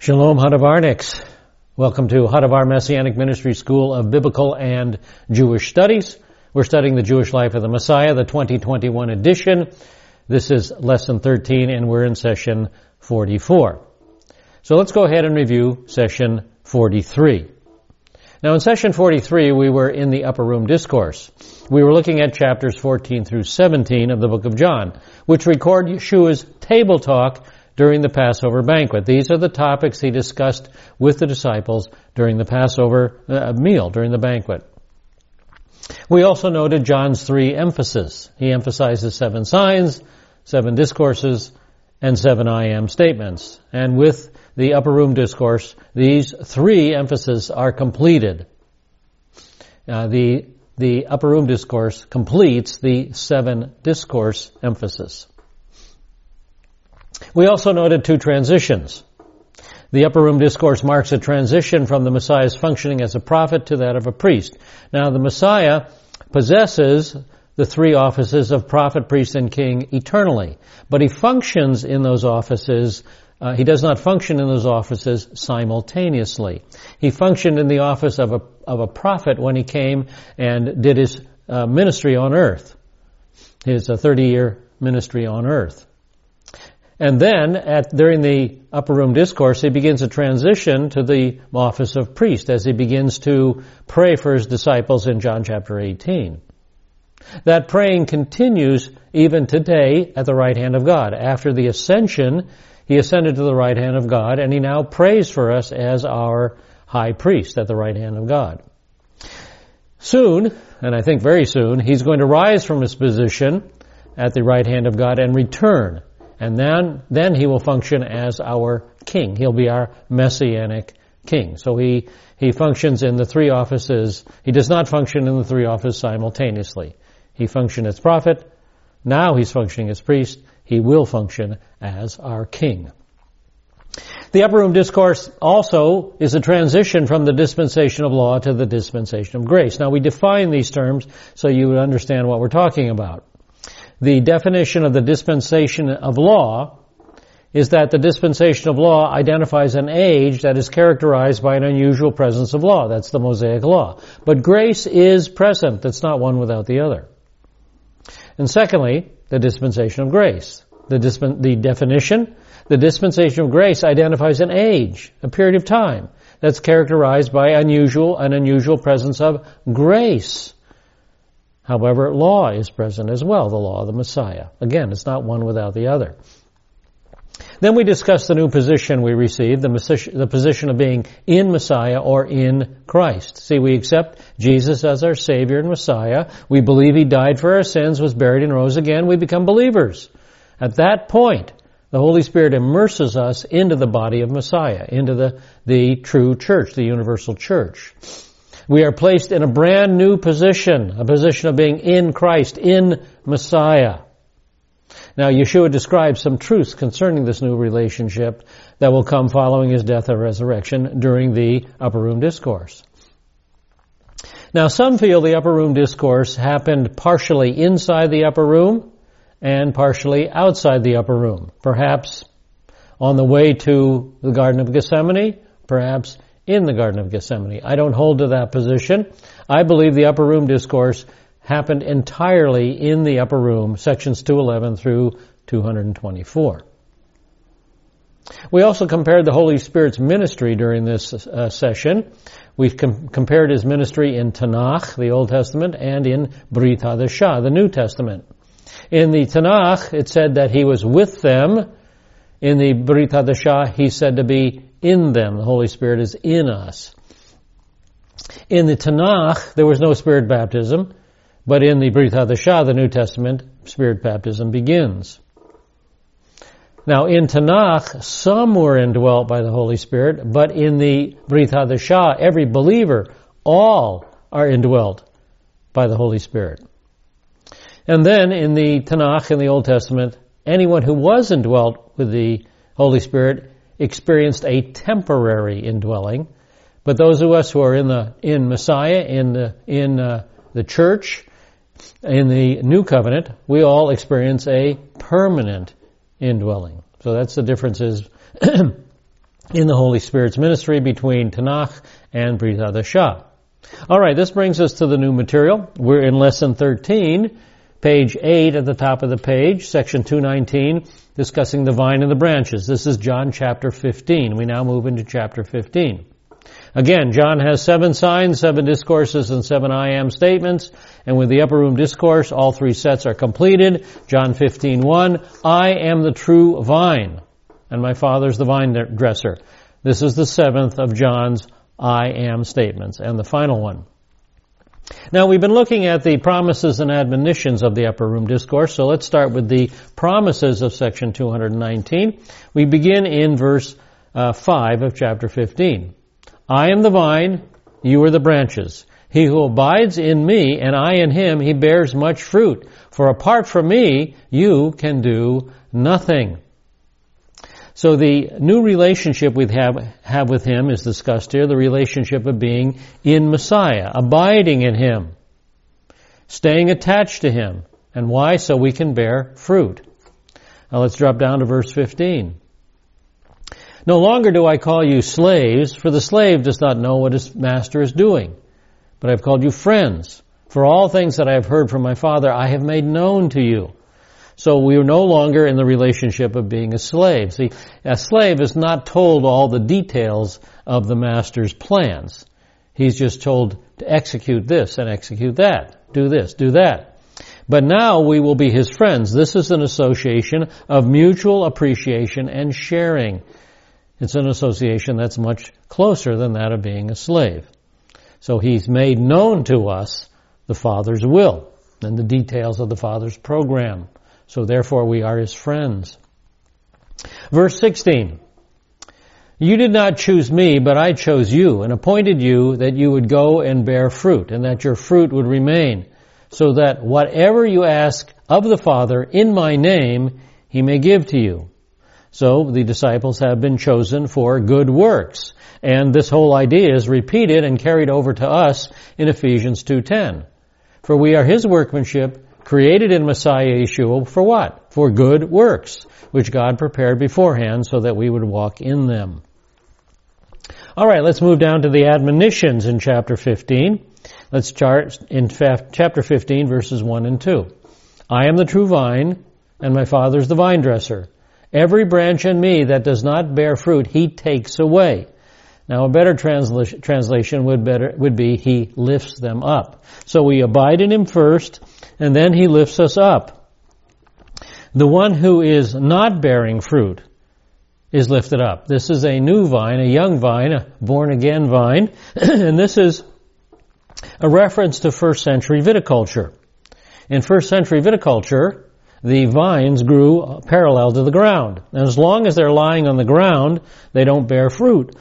Shalom Hadavarniks. Welcome to Hadavar Messianic Ministry School of Biblical and Jewish Studies. We're studying the Jewish life of the Messiah, the 2021 edition. This is lesson 13 and we're in session 44. So let's go ahead and review session 43. Now in session 43 we were in the Upper Room Discourse. We were looking at chapters 14 through 17 of the book of John, which record Yeshua's table talk during the Passover banquet. These are the topics he discussed with the disciples during the Passover meal, during the banquet. We also noted John's three emphases. He emphasizes 7 signs, 7 discourses, and 7 I am statements. And with the Upper Room Discourse, these 3 emphases are completed. The Upper Room Discourse completes the 7 discourse emphasis. We also noted 2 transitions. The Upper Room Discourse marks a transition from the Messiah's functioning as a prophet to that of a priest. Now, the Messiah possesses the 3 offices of prophet, priest, and king eternally, but he functions in those offices. He does not function in those offices simultaneously. He functioned in the office of a prophet when he came and did his ministry on earth, his 30-year ministry on earth. And then, during the Upper Room Discourse, he begins a transition to the office of priest as he begins to pray for his disciples in John chapter 18. That praying continues even today at the right hand of God. After the ascension, he ascended to the right hand of God, and he now prays for us as our high priest at the right hand of God. Soon, and I think very soon, he's going to rise from his position at the right hand of God and return. And then he will function as our king. He'll be our messianic king. So he functions in the 3 offices. He does not function in the 3 offices simultaneously. He functioned as prophet. Now he's functioning as priest. He will function as our king. The Upper Room Discourse also is a transition from the dispensation of law to the dispensation of grace. Now we define these terms so you would understand what we're talking about. The definition of the dispensation of law is that the dispensation of law identifies an age that is characterized by an unusual presence of law. That's the Mosaic Law. But grace is present. It's not one without the other. And secondly, the dispensation of grace. The definition, the dispensation of grace identifies an age, a period of time that's characterized by an unusual presence of grace. However, law is present as well, the law of the Messiah. Again, it's not one without the other. Then we discussed the new position we received, the position of being in Messiah or in Christ. See, we accept Jesus as our Savior and Messiah. We believe He died for our sins, was buried, and rose again. We become believers. At that point, the Holy Spirit immerses us into the body of Messiah, into the true church, the universal church. We are placed in a brand new position, a position of being in Christ, in Messiah. Now, Yeshua describes some truths concerning this new relationship that will come following His death and resurrection during the Upper Room Discourse. Now, some feel the Upper Room Discourse happened partially inside the Upper Room and partially outside the Upper Room. Perhaps on the way to the Garden of Gethsemane, perhaps in the Garden of Gethsemane. I don't hold to that position. I believe the Upper Room Discourse happened entirely in the Upper Room, sections 211 through 224. We also compared the Holy Spirit's ministry during this session. We've compared His ministry in Tanakh, the Old Testament, and in Brit Hadashah, the New Testament. In the Tanakh, it said that He was with them. In the Brit Hadashah, He's said to be in them. The Holy Spirit is in us. In the Tanakh, there was no Spirit baptism, but in the Brit Hadashah, the New Testament, Spirit baptism begins. Now, in Tanakh, some were indwelt by the Holy Spirit, but in the Brit Hadashah, every believer, all are indwelt by the Holy Spirit. And then in the Tanakh, in the Old Testament, anyone who was indwelt with the Holy Spirit experienced a temporary indwelling, but those of us who are in Messiah, in the church, in the New Covenant, we all experience a permanent indwelling. So that's the differences in the Holy Spirit's ministry between Tanakh and Brit Hadashah. All right, this brings us to the new material. We're in Lesson 13, page 8 at the top of the page, section 219, discussing the vine and the branches. This is John chapter 15. We now move into chapter 15. Again, John has 7 signs, 7 discourses, and 7 I am statements. And with the upper room discourse, all 3 sets are completed. John 15:1, I am the true vine, and my Father's the vine dresser. This is the 7th of John's I am statements, and the final one. Now, we've been looking at the promises and admonitions of the upper room discourse, so let's start with the promises of section 219. We begin in verse 5 of chapter 15. I am the vine, you are the branches. He who abides in me and I in him, he bears much fruit. For apart from me, you can do nothing. So the new relationship we have with him is discussed here, the relationship of being in Messiah, abiding in him, staying attached to him. And why? So we can bear fruit. Now let's drop down to verse 15. No longer do I call you slaves, for the slave does not know what his master is doing. But I've called you friends. For all things that I have heard from my Father, I have made known to you. So we are no longer in the relationship of being a slave. See, a slave is not told all the details of the master's plans. He's just told to execute this and execute that. Do this, do that. But now we will be his friends. This is an association of mutual appreciation and sharing. It's an association that's much closer than that of being a slave. So he's made known to us the Father's will and the details of the Father's program. So therefore we are his friends. Verse 16. You did not choose me, but I chose you and appointed you that you would go and bear fruit and that your fruit would remain, so that whatever you ask of the Father in my name, he may give to you. So the disciples have been chosen for good works. And this whole idea is repeated and carried over to us in Ephesians 2:10. For we are his workmanship, created in Messiah Yeshua for what? For good works, which God prepared beforehand so that we would walk in them. All right, let's move down to the admonitions in chapter 15. Let's start in chapter 15, verses 1 and 2. I am the true vine, and my Father's the vine dresser. Every branch in me that does not bear fruit, he takes away. Now a better translation would be, he lifts them up. So we abide in him first, and then he lifts us up. The one who is not bearing fruit is lifted up. This is a new vine, a young vine, a born-again vine, and this is a reference to first century viticulture. In first century viticulture, the vines grew parallel to the ground. And as long as they're lying on the ground, they don't bear fruit.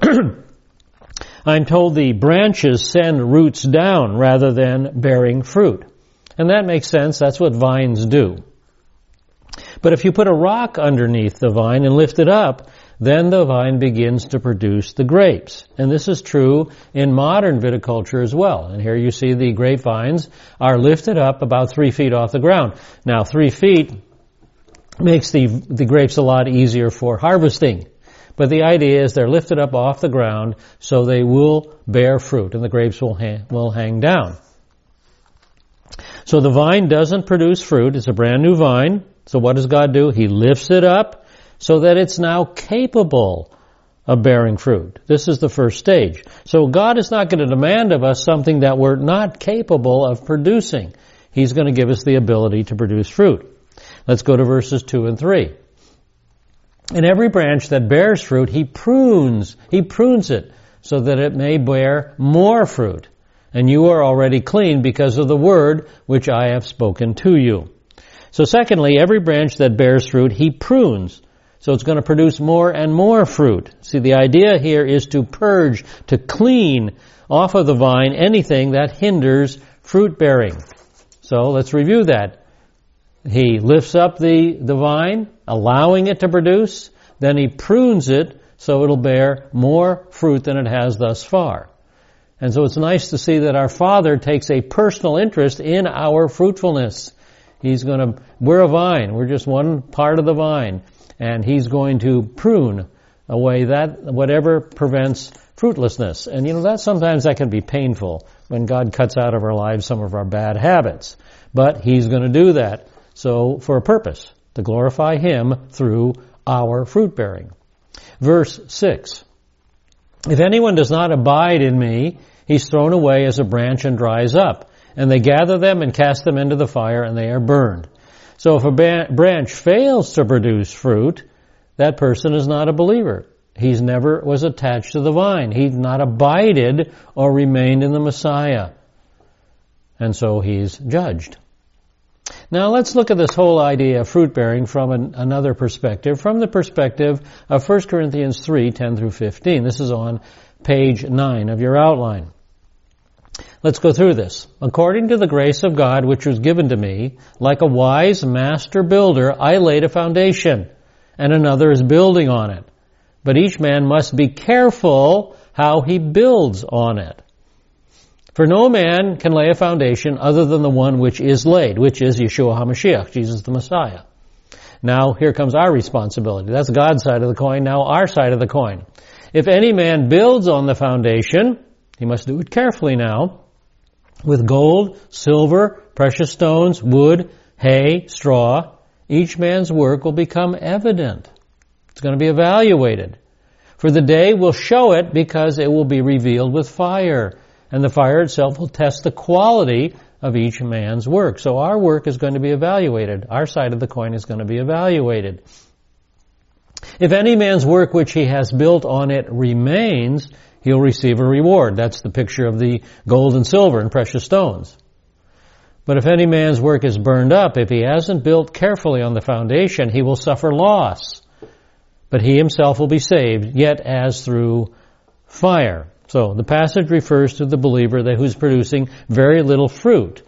I'm told the branches send roots down rather than bearing fruit. And that makes sense. That's what vines do. But if you put a rock underneath the vine and lift it up, then the vine begins to produce the grapes. And this is true in modern viticulture as well. And here you see the grapevines are lifted up about 3 feet off the ground. Now 3 feet makes the grapes a lot easier for harvesting. But the idea is they're lifted up off the ground so they will bear fruit and the grapes will hang down. So the vine doesn't produce fruit. It's a brand new vine. So what does God do? He lifts it up so that it's now capable of bearing fruit. This is the first stage. So God is not going to demand of us something that we're not capable of producing. He's going to give us the ability to produce fruit. Let's go to verses 2 and 3. In every branch that bears fruit, he prunes it so that it may bear more fruit. And you are already clean because of the word which I have spoken to you. So secondly, every branch that bears fruit, he prunes. So it's going to produce more and more fruit. See, the idea here is to purge, to clean off of the vine anything that hinders fruit bearing. So let's review that. He lifts up the vine, allowing it to produce. Then he prunes it so it'll bear more fruit than it has thus far. And so it's nice to see that our Father takes a personal interest in our fruitfulness. We're a vine. We're just one part of the vine. And he's going to prune away that whatever prevents fruitlessness. And sometimes that can be painful when God cuts out of our lives some of our bad habits. But He's going to do that. So for a purpose, to glorify Him through our fruit bearing. Verse 6. If anyone does not abide in me, he's thrown away as a branch and dries up. And they gather them and cast them into the fire, and they are burned. So if a branch fails to produce fruit, that person is not a believer. He's never was attached to the vine. He's not abided or remained in the Messiah. And so he's judged. Now let's look at this whole idea of fruit bearing from another perspective, from the perspective of 1 Corinthians 3, 10 through 15. This is on page 9 of your outline. Let's go through this. According to the grace of God which was given to me, like a wise master builder, I laid a foundation, and another is building on it. But each man must be careful how he builds on it. For no man can lay a foundation other than the one which is laid, which is Yeshua HaMashiach, Jesus the Messiah. Now, here comes our responsibility. That's God's side of the coin, now our side of the coin. If any man builds on the foundation, he must do it carefully now, with gold, silver, precious stones, wood, hay, straw. Each man's work will become evident. It's going to be evaluated. For the day will show it, because it will be revealed with fire. And the fire itself will test the quality of each man's work. So our work is going to be evaluated. Our side of the coin is going to be evaluated. If any man's work which he has built on it remains, he'll receive a reward. That's the picture of the gold and silver and precious stones. But if any man's work is burned up, if he hasn't built carefully on the foundation, he will suffer loss. But he himself will be saved, yet as through fire. So the passage refers to the believer who's producing very little fruit.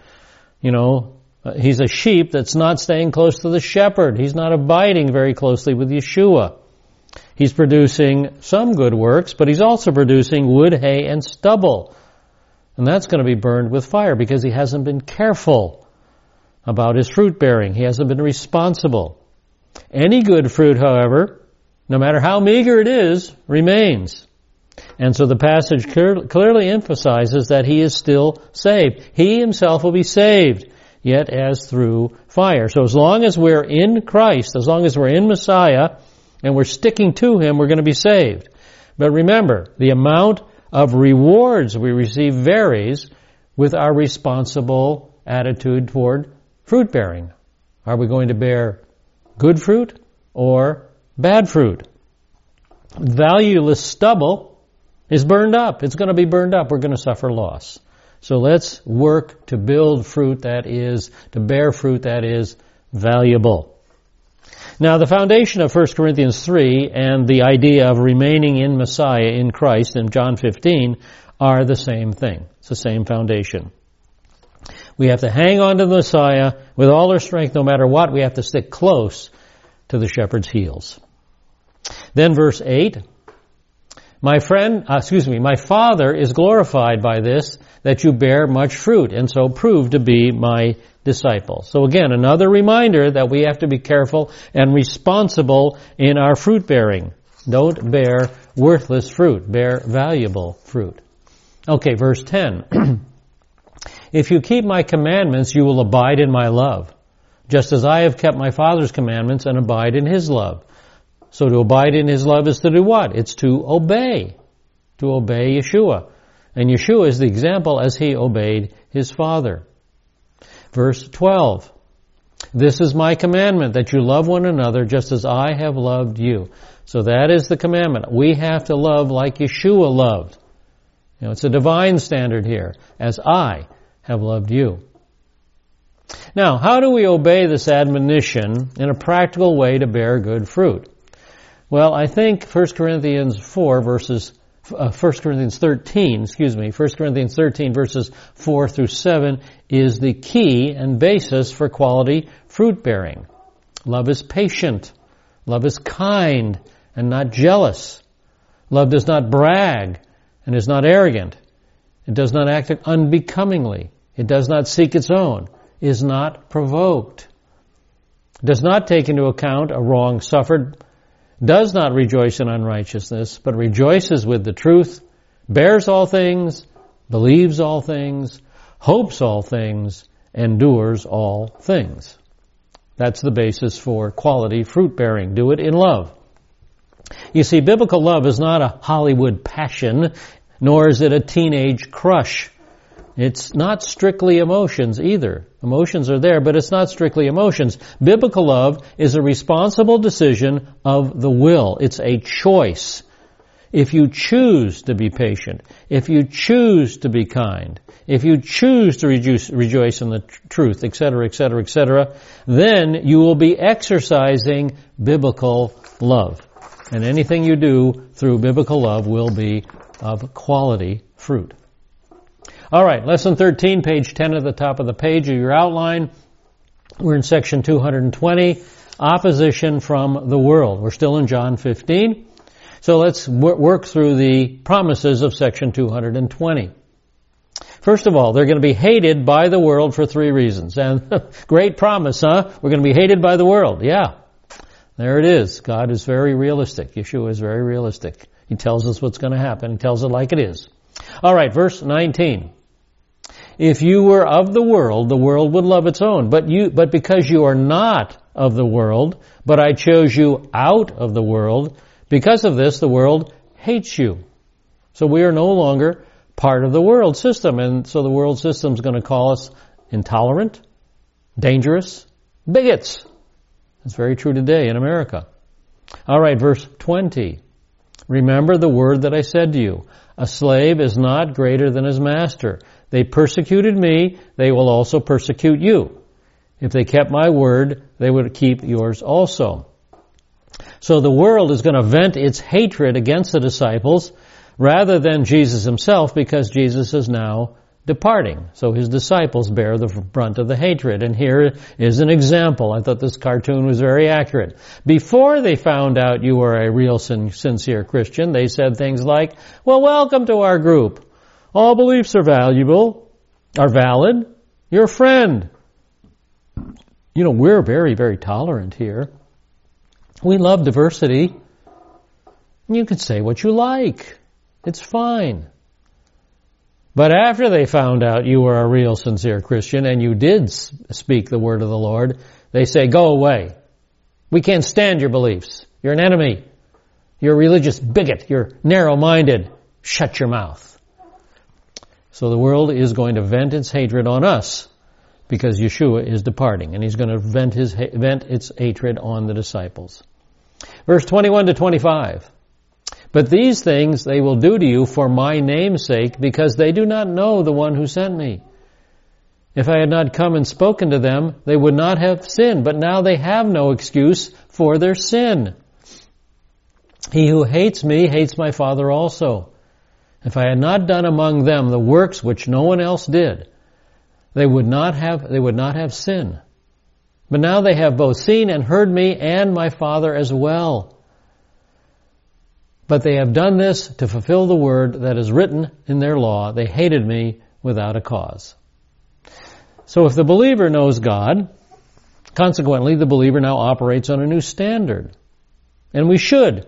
He's a sheep that's not staying close to the shepherd. He's not abiding very closely with Yeshua. He's producing some good works, but he's also producing wood, hay, and stubble. And that's going to be burned with fire because he hasn't been careful about his fruit bearing. He hasn't been responsible. Any good fruit, however, no matter how meager it is, remains. And so the passage clearly emphasizes that he is still saved. He himself will be saved, yet as through fire. So as long as we're in Christ, as long as we're in Messiah, and we're sticking to Him, we're going to be saved. But remember, the amount of rewards we receive varies with our responsible attitude toward fruit bearing. Are we going to bear good fruit or bad fruit? Valueless stubble is burned up. It's going to be burned up. We're going to suffer loss. So let's work to build fruit to bear fruit that is valuable. Now, the foundation of 1 Corinthians 3 and the idea of remaining in Messiah, in Christ, in John 15, are the same thing. It's the same foundation. We have to hang on to the Messiah with all our strength, no matter what. We have to stick close to the shepherd's heels. Then verse 8, my Father is glorified by this, that you bear much fruit, and so prove to be my disciples. So again, another reminder that we have to be careful and responsible in our fruit bearing. Don't bear worthless fruit. Bear valuable fruit. Okay, verse 10. If you keep my commandments, you will abide in my love, just as I have kept my Father's commandments and abide in His love. So to abide in His love is to do what? It's to obey Yeshua. And Yeshua is the example as He obeyed His Father. Verse 12. This is my commandment, that you love one another just as I have loved you. So that is the commandment. We have to love like Yeshua loved. It's a divine standard here, as I have loved you. Now, how do we obey this admonition in a practical way to bear good fruit? Well, I think 1 Corinthians 13 verses 4 through 7 is the key and basis for quality fruit bearing. Love is patient. Love is kind and not jealous. Love does not brag and is not arrogant. It does not act unbecomingly. It does not seek its own. Is not provoked. Does not take into account a wrong suffered, does not rejoice in unrighteousness, but rejoices with the truth, bears all things, believes all things, hopes all things, endures all things. That's the basis for quality fruit bearing. Do it in love. You see, biblical love is not a Hollywood passion, nor is it a teenage crush. It's not strictly emotions either. Emotions are there, but it's not strictly emotions. Biblical love is a responsible decision of the will. It's a choice. If you choose to be patient, if you choose to be kind, if you choose to rejoice in the truth, etc., etc., etc., then you will be exercising biblical love. And anything you do through biblical love will be of quality fruit. All right, lesson 13, page 10 at the top of the page of your outline. We're in section 220, opposition from the world. We're still in John 15. So let's work through the promises of section 220. First of all, they're going to be hated by the world for 3 reasons. And great promise, huh? We're going to be hated by the world. Yeah, there it is. God is very realistic. Yeshua is very realistic. He tells us what's going to happen. He tells it like it is. All right, verse 19. If you were of the world would love its own. But because you are not of the world, but I chose you out of the world, because of this, the world hates you. So we are no longer part of the world system. And so the world system is going to call us intolerant, dangerous, bigots. That's very true today in America. All right, verse 20. Remember the word that I said to you. A slave is not greater than his master. They persecuted me, they will also persecute you. If they kept my word, they would keep yours also. So the world is going to vent its hatred against the disciples rather than Jesus himself, because Jesus is now departing. So his disciples bear the brunt of the hatred. And here is an example. I thought this cartoon was very accurate. Before they found out you were a real sincere Christian, they said things like, well, welcome to our group. All beliefs are valid. You're a friend. You know, we're very, very tolerant here. We love diversity. You can say what you like. It's fine. But after they found out you were a real sincere Christian and you did speak the word of the Lord, they say, go away. We can't stand your beliefs. You're an enemy. You're a religious bigot. You're narrow-minded. Shut your mouth. So the world is going to vent its hatred on us because Yeshua is departing, and he's going to vent its hatred on the disciples. Verse 21 to 25. But these things they will do to you for my name's sake, because they do not know the one who sent me. If I had not come and spoken to them, they would not have sinned, but now they have no excuse for their sin. He who hates me hates my Father also. If I had not done among them the works which no one else did, they would not have sin. But now they have both seen and heard me and my Father as well. But they have done this to fulfill the word that is written in their law. They hated me without a cause. So if the believer knows God, consequently the believer now operates on a new standard. And we should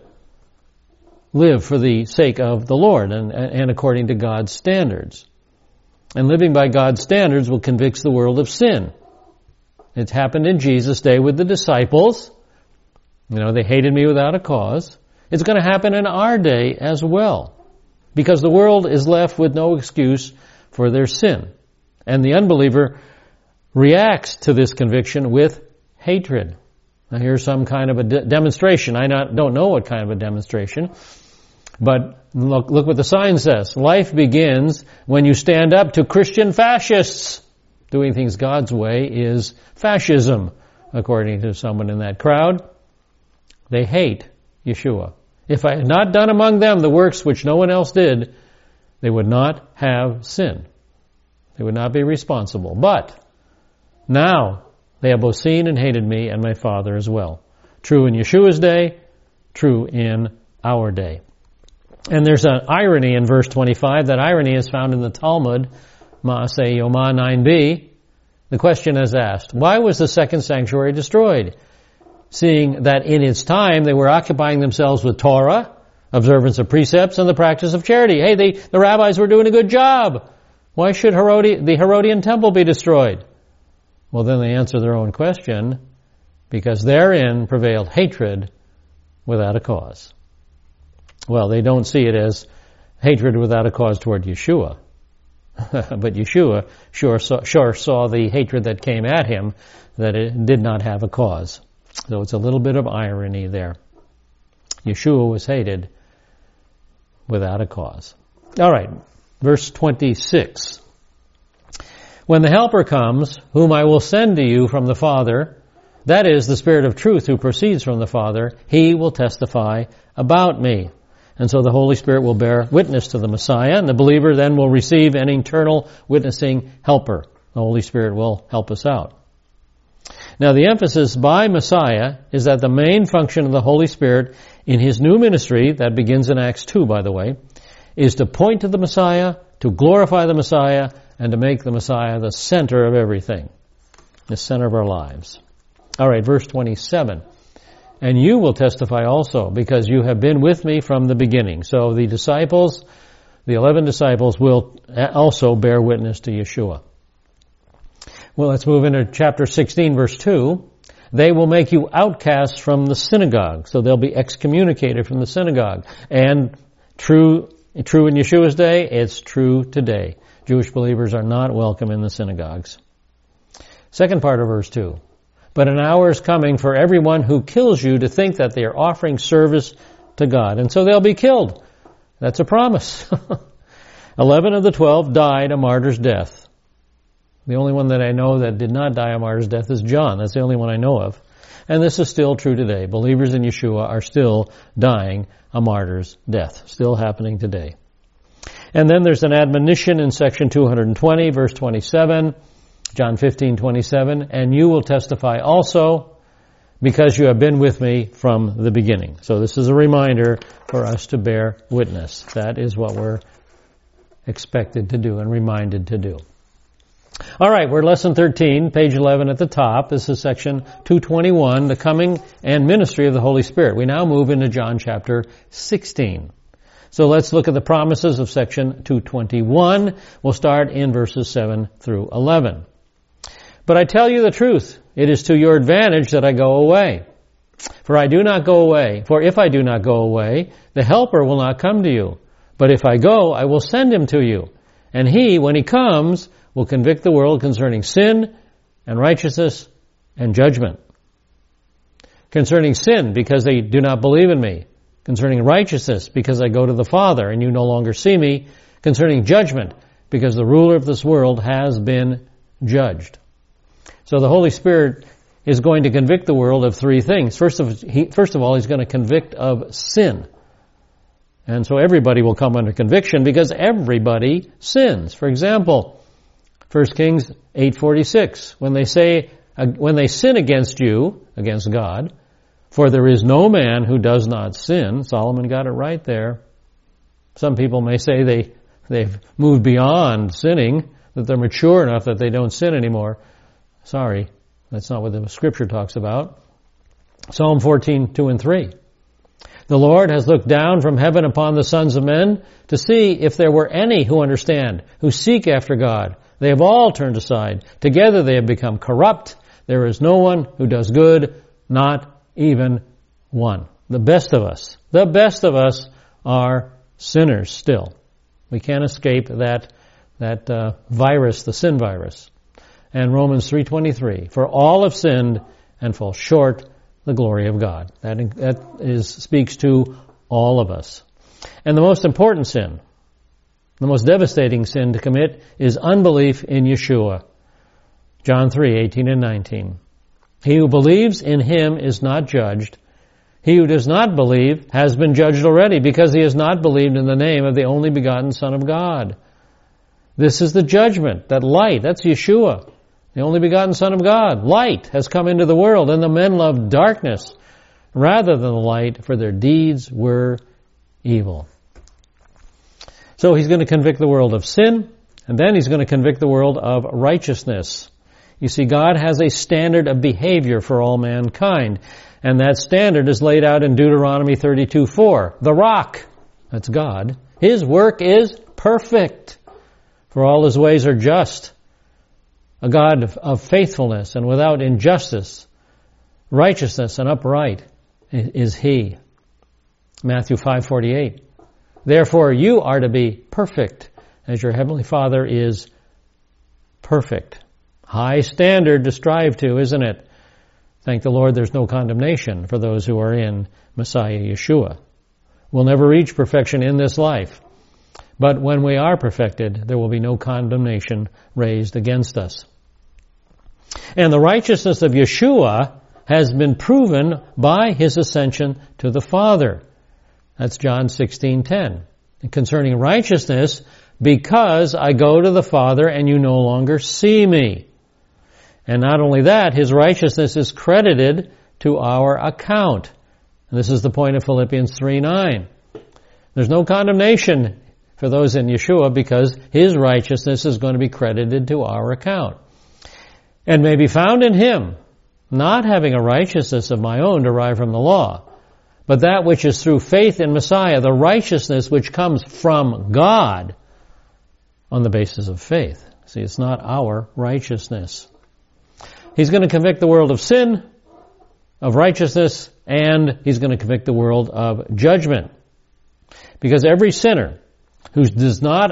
live for the sake of the Lord and according to God's standards. And living by God's standards will convict the world of sin. It happened in Jesus' day with the disciples. You know, they hated me without a cause. It's going to happen in our day as well, because the world is left with no excuse for their sin. And the unbeliever reacts to this conviction with hatred. Now here's some kind of a demonstration. I don't know what kind of a demonstration. But look what the sign says. Life begins when you stand up to Christian fascists. Doing things God's way is fascism, according to someone in that crowd. They hate Yeshua. If I had not done among them the works which no one else did, they would not have sin. They would not be responsible. But now they have both seen and hated me and my Father as well. True in Yeshua's day, true in our day. And there's an irony in verse 25. That irony is found in the Talmud, Maaseh Yomah 9b. The question is asked, why was the second sanctuary destroyed? seeing that in its time they were occupying themselves with Torah, observance of precepts, and the practice of charity. Hey, the rabbis were doing a good job. Why should the Herodian temple be destroyed? Well, then they answer their own question, because therein prevailed hatred without a cause. Well, they don't see it as hatred without a cause toward Yeshua. But Yeshua sure saw the hatred that came at him, that it did not have a cause. So it's a little bit of irony there. Yeshua was hated without a cause. All right, verse 26. When the Helper comes, whom I will send to you from the Father, that is, the Spirit of truth who proceeds from the Father, he will testify about me. And so the Holy Spirit will bear witness to the Messiah, and the believer then will receive an eternal witnessing helper. The Holy Spirit will help us out. Now the emphasis by Messiah is that the main function of the Holy Spirit in his new ministry, that begins in Acts 2, by the way, is to point to the Messiah, to glorify the Messiah, and to make the Messiah the center of everything, the center of our lives. All right, verse 27. And you will testify also, because you have been with me from the beginning. So the disciples, the 11 disciples, will also bear witness to Yeshua. Well, let's move into chapter 16, verse 2. They will make you outcasts from the synagogue. So they'll be excommunicated from the synagogue. And true in Yeshua's day, it's true today. Jewish believers are not welcome in the synagogues. Second part of verse 2. But an hour is coming for everyone who kills you to think that they are offering service to God. And so they'll be killed. That's a promise. 11 of the 12 died a martyr's death. The only one that I know that did not die a martyr's death is John. That's the only one I know of. And this is still true today. Believers in Yeshua are still dying a martyr's death. Still happening today. And then there's an admonition in section 220, verse 27. John 15:27, and you will testify also because you have been with me from the beginning. So this is a reminder for us to bear witness. That is what we're expected to do and reminded to do. All right, we're lesson 13, page 11 at the top. This is section 221, the coming and ministry of the Holy Spirit. We now move into John chapter 16. So let's look at the promises of section 221. We'll start in verses 7 through 11. But I tell you the truth, it is to your advantage that I go away. For if I do not go away, the Helper will not come to you. But if I go, I will send him to you. And he, when he comes, will convict the world concerning sin and righteousness and judgment. Concerning sin, because they do not believe in me. Concerning righteousness, because I go to the Father and you no longer see me. Concerning judgment, because the ruler of this world has been judged. So the Holy Spirit is going to convict the world of three things. First of all, he's going to convict of sin. And so everybody will come under conviction because everybody sins. For example, 1 Kings 8:46, when they sin against you, against God, for there is no man who does not sin. Solomon got it right there. Some people may say they've moved beyond sinning, that they're mature enough that they don't sin anymore. Sorry, that's not what the Scripture talks about. Psalm 14:2 and 3. The Lord has looked down from heaven upon the sons of men to see if there were any who understand, who seek after God. They have all turned aside. Together they have become corrupt. There is no one who does good, not even one. The best of us are sinners still. We can't escape that virus, the sin virus. And Romans 3:23, for all have sinned and fall short the glory of God. That speaks to all of us. And the most important sin, the most devastating sin to commit is unbelief in Yeshua. John 3:18 and 19. He who believes in him is not judged. He who does not believe has been judged already because he has not believed in the name of the only begotten Son of God. This is the judgment, that light, that's Yeshua, the only begotten Son of God. Light has come into the world, and the men loved darkness rather than the light, for their deeds were evil. So he's going to convict the world of sin, and then he's going to convict the world of righteousness. You see, God has a standard of behavior for all mankind. And that standard is laid out in Deuteronomy 32:4. The rock, that's God, His work is perfect, for all His ways are just. A God of faithfulness and without injustice, righteousness and upright is He. Matthew 5:48. Therefore you are to be perfect as your heavenly Father is perfect. High standard to strive to, isn't it? Thank the Lord there's no condemnation for those who are in Messiah Yeshua. We'll never reach perfection in this life. But when we are perfected, there will be no condemnation raised against us. And the righteousness of Yeshua has been proven by His ascension to the Father. That's John 16:10. Concerning righteousness, because I go to the Father and you no longer see me. And not only that, His righteousness is credited to our account. And this is the point of Philippians 3:9. There's no condemnation for those in Yeshua because His righteousness is going to be credited to our account. And may be found in Him, not having a righteousness of my own derived from the law, but that which is through faith in Messiah, the righteousness which comes from God on the basis of faith. See, it's not our righteousness. He's going to convict the world of sin, of righteousness, and He's going to convict the world of judgment. Because every sinner who does not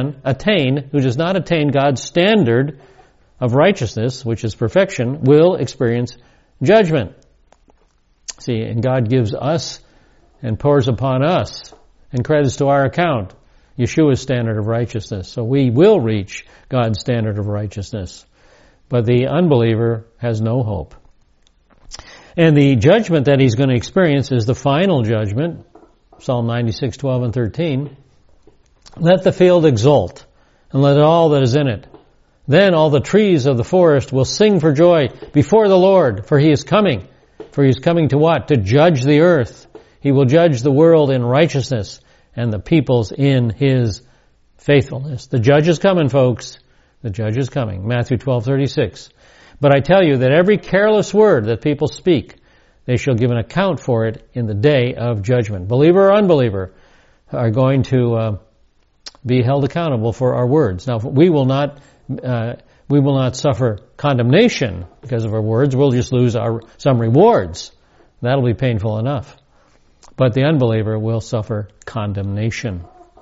attain God's standard of righteousness, which is perfection, will experience judgment. See, and God gives us and pours upon us and credits to our account Yeshua's standard of righteousness. So we will reach God's standard of righteousness. But the unbeliever has no hope. And the judgment that he's going to experience is the final judgment. Psalm 96:12 and 13. Let the field exult, and let all that is in it. Then all the trees of the forest will sing for joy before the Lord, for He is coming. For He is coming to what? To judge the earth. He will judge the world in righteousness and the peoples in His faithfulness. The judge is coming, folks. The judge is coming. Matthew 12:36. But I tell you that every careless word that people speak, they shall give an account for it in the day of judgment. Believer or unbeliever are going to be held accountable for our words. Now, we will not suffer condemnation because of our words. We'll just lose some rewards. That'll be painful enough. But the unbeliever will suffer condemnation.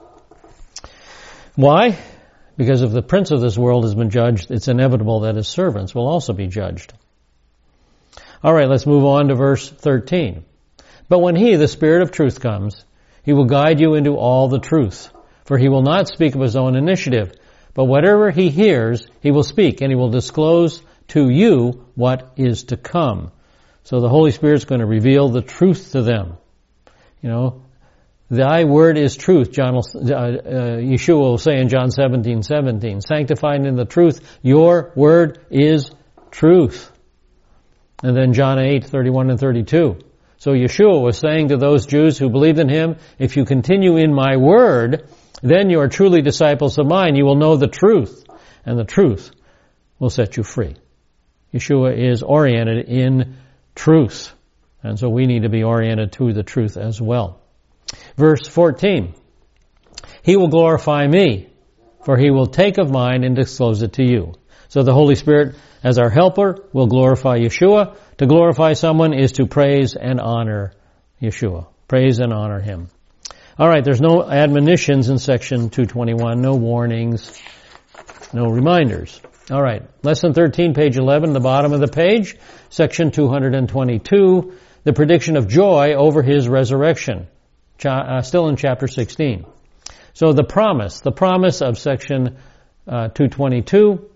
Why? Because if the prince of this world has been judged, it's inevitable that his servants will also be judged. All right, let's move on to verse 13. But when He, the Spirit of truth, comes, He will guide you into all the truth. For He will not speak of His own initiative, but whatever He hears, He will speak, and He will disclose to you what is to come. So the Holy Spirit's going to reveal the truth to them. You know, Thy word is truth, Yeshua will say in John 17:17. Sanctified in the truth, your word is truth. And then John 8:31 and 32. So Yeshua was saying to those Jews who believed in Him, if you continue in my word, then you are truly disciples of mine. You will know the truth, and the truth will set you free. Yeshua is oriented in truth, and so we need to be oriented to the truth as well. Verse 14, He will glorify me, for He will take of mine and disclose it to you. So the Holy Spirit, as our helper, will glorify Yeshua. To glorify someone is to praise and honor Yeshua. Praise and honor Him. All right, there's no admonitions in section 221, no warnings, no reminders. All right, lesson 13, page 11, the bottom of the page, section 222, the prediction of joy over His resurrection, still in chapter 16. So the promise of section 222,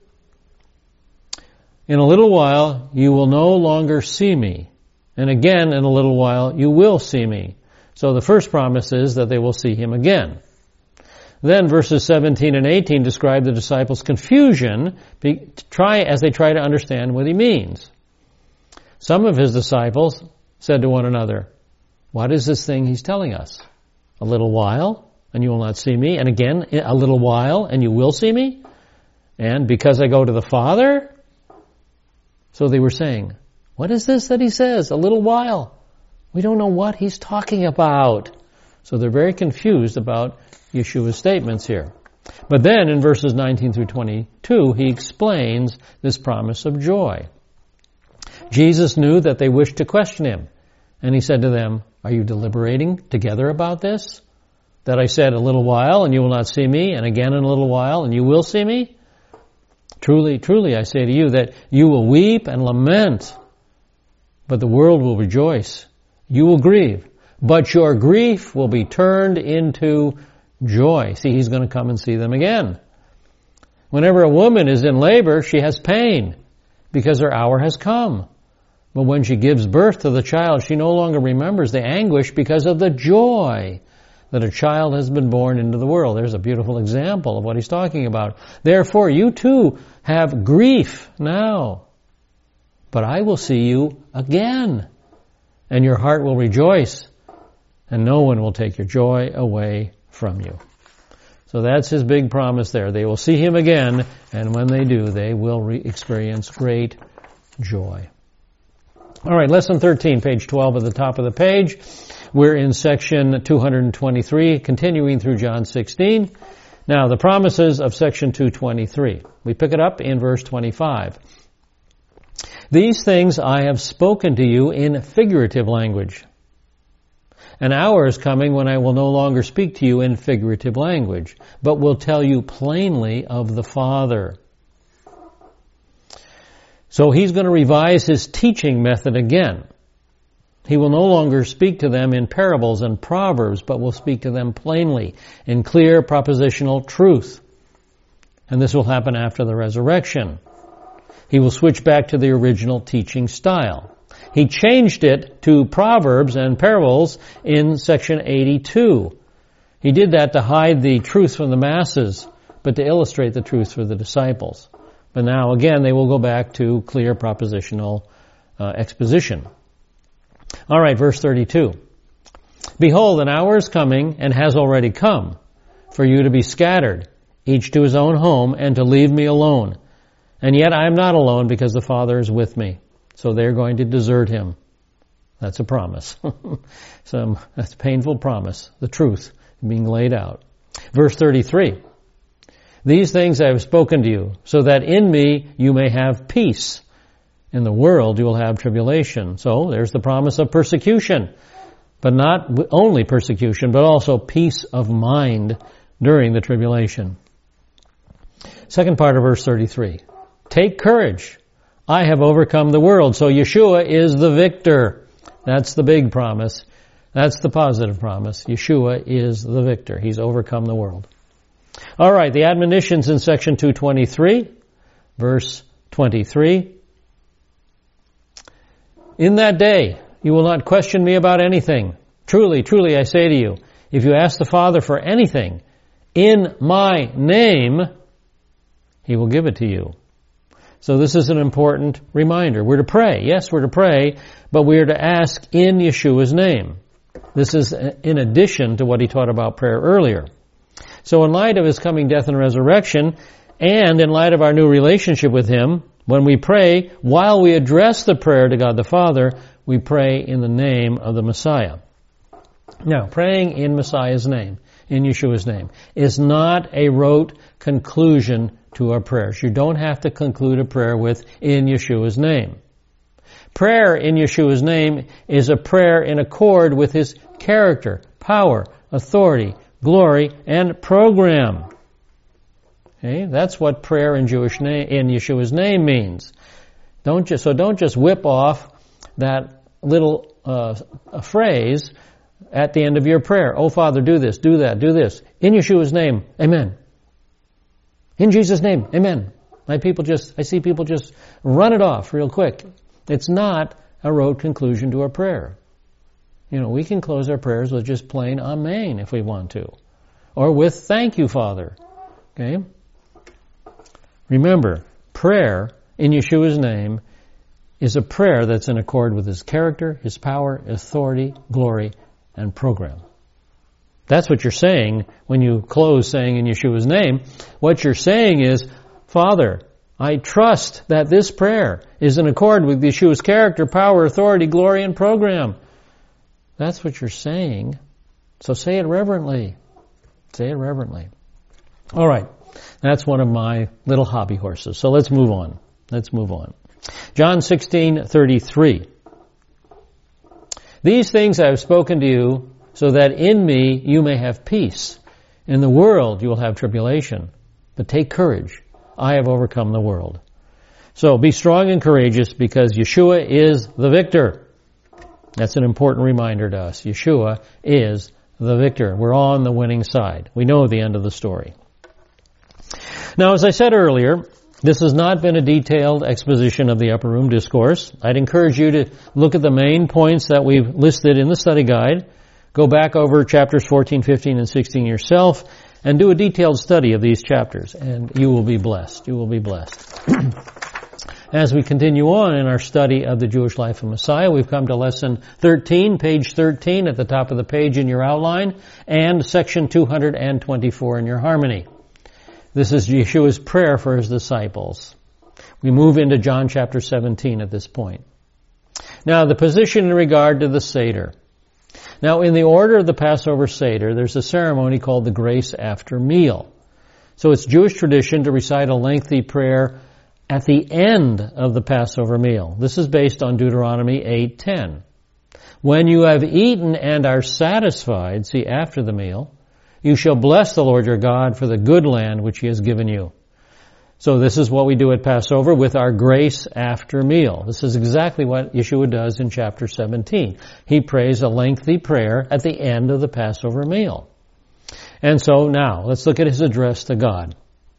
in a little while you will no longer see me, and again in a little while you will see me. So the first promise is that they will see Him again. Then verses 17 and 18 describe the disciples' confusion as they try to understand what He means. Some of His disciples said to one another, what is this thing He's telling us? A little while, and you will not see me, and again a little while, and you will see me? And because I go to the Father? So they were saying, what is this that he says? A little while. We don't know what he's talking about. So they're very confused about Yeshua's statements here. But then in verses 19 through 22, he explains this promise of joy. Jesus knew that they wished to question him. And he said to them, are you deliberating together about this? That I said a little while and you will not see me, and again in a little while and you will see me? Truly, truly, I say to you that you will weep and lament, but the world will rejoice. You will grieve, but your grief will be turned into joy. See, he's going to come and see them again. Whenever a woman is in labor, she has pain because her hour has come. But when she gives birth to the child, she no longer remembers the anguish because of the joy that a child has been born into the world. There's a beautiful example of what he's talking about. Therefore, you too have grief now, but I will see you again, and your heart will rejoice, and no one will take your joy away from you. So that's his big promise there. They will see him again, and when they do, they will experience great joy. All right, lesson 13, page 12 at the top of the page. We're in section 223, continuing through John 16. Now, the promises of section 223. We pick it up in verse 25. These things I have spoken to you in figurative language. An hour is coming when I will no longer speak to you in figurative language, but will tell you plainly of the Father. So he's going to revise his teaching method again. He will no longer speak to them in parables and proverbs, but will speak to them plainly in clear propositional truth. And this will happen after the resurrection. He will switch back to the original teaching style. He changed it to proverbs and parables in section 82. He did that to hide the truth from the masses, but to illustrate the truth for the disciples. But now, again, they will go back to clear propositional exposition. All right, verse 32. Behold, an hour is coming and has already come for you to be scattered, each to his own home, and to leave me alone. And yet I am not alone because the Father is with me. So they're going to desert him. That's a promise. That's a painful promise. The truth being laid out. Verse 33. These things I have spoken to you, so that in me you may have peace. In the world you will have tribulation. So there's the promise of persecution. But not only persecution, but also peace of mind during the tribulation. Second part of verse 33. Take courage. I have overcome the world. So Yeshua is the victor. That's the big promise. That's the positive promise. Yeshua is the victor. He's overcome the world. All right, the admonitions in section 223, verse 23. In that day, you will not question me about anything. Truly, truly, I say to you, if you ask the Father for anything in my name, he will give it to you. So this is an important reminder. We're to pray. Yes, we're to pray, but we are to ask in Yeshua's name. This is in addition to what he taught about prayer earlier. So in light of his coming death and resurrection, and in light of our new relationship with him, when we pray, while we address the prayer to God the Father, we pray in the name of the Messiah. Now, praying in Messiah's name, in Yeshua's name, is not a rote conclusion to our prayers. You don't have to conclude a prayer with, in Yeshua's name. Prayer in Yeshua's name is a prayer in accord with his character, power, authority, glory, and program. Okay? That's what prayer in Yeshua's name means. Don't just whip off that little phrase at the end of your prayer. Oh, Father, do this, do that, do this. In Yeshua's name, amen. In Jesus' name, amen. I see people just run it off real quick. It's not a rote conclusion to our prayer. We can close our prayers with just plain amen if we want to. Or with thank you, Father. Okay? Remember, prayer in Yeshua's name is a prayer that's in accord with his character, his power, authority, glory, and program. That's what you're saying when you close saying in Yeshua's name. What you're saying is, Father, I trust that this prayer is in accord with Yeshua's character, power, authority, glory, and program. That's what you're saying. So say it reverently. Say it reverently. All right. That's one of my little hobby horses. So let's move on. Let's move on. John 16:33. These things I have spoken to you, so that in me you may have peace. In the world you will have tribulation. But take courage. I have overcome the world. So be strong and courageous, because Yeshua is the victor. That's an important reminder to us. Yeshua is the victor. We're on the winning side. We know the end of the story. Now, as I said earlier, this has not been a detailed exposition of the Upper Room Discourse. I'd encourage you to look at the main points that we've listed in the study guide. Go back over chapters 14, 15, and 16 yourself and do a detailed study of these chapters, and you will be blessed. You will be blessed. As we continue on in our study of the Jewish life of Messiah, we've come to lesson 13, page 13 at the top of the page in your outline, and section 224 in your harmony. This is Yeshua's prayer for his disciples. We move into John chapter 17 at this point. Now, the position in regard to the Seder. Now, in the order of the Passover Seder, there's a ceremony called the grace after meal. So it's Jewish tradition to recite a lengthy prayer at the end of the Passover meal. This is based on Deuteronomy 8:10. When you have eaten and are satisfied, see, after the meal, you shall bless the Lord your God for the good land which he has given you. So this is what we do at Passover with our grace after meal. This is exactly what Yeshua does in chapter 17. He prays a lengthy prayer at the end of the Passover meal. And so now, let's look at his address to God.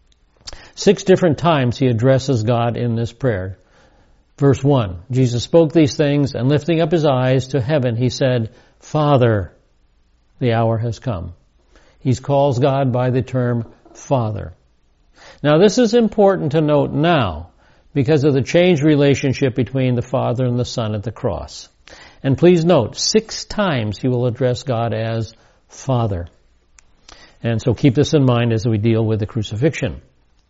6 different times he addresses God in this prayer. Verse 1, Jesus spoke these things, and lifting up his eyes to heaven, he said, Father, the hour has come. He calls God by the term Father. Now this is important to note now because of the changed relationship between the Father and the Son at the cross. And please note, 6 times he will address God as Father. And so keep this in mind as we deal with the crucifixion.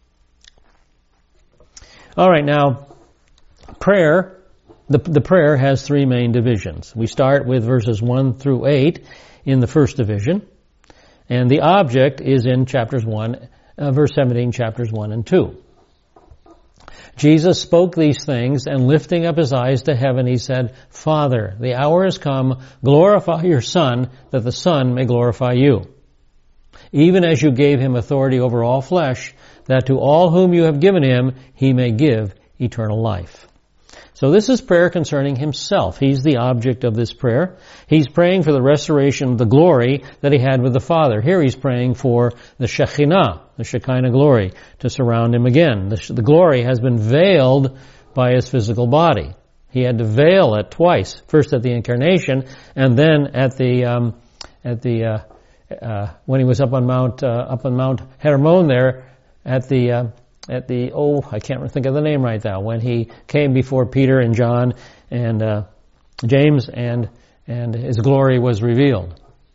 All right, now, prayer, the prayer has 3 main divisions. We start with verses 1 through 8 in the first division, and the object is in verse 17, chapters 1 and 2. Jesus spoke these things, and lifting up his eyes to heaven, he said, Father, the hour has come, glorify your Son, that the Son may glorify you. Even as you gave him authority over all flesh, that to all whom you have given him, he may give eternal life. So this is prayer concerning himself. He's the object of this prayer. He's praying for the restoration of the glory that he had with the Father. Here he's praying for the Shekinah glory, to surround him again. The glory has been veiled by his physical body. He had to veil it twice. First at the incarnation, and then when he was up on Mount Hermon there, I can't think of the name right now, when he came before Peter and John and James, and his glory was revealed.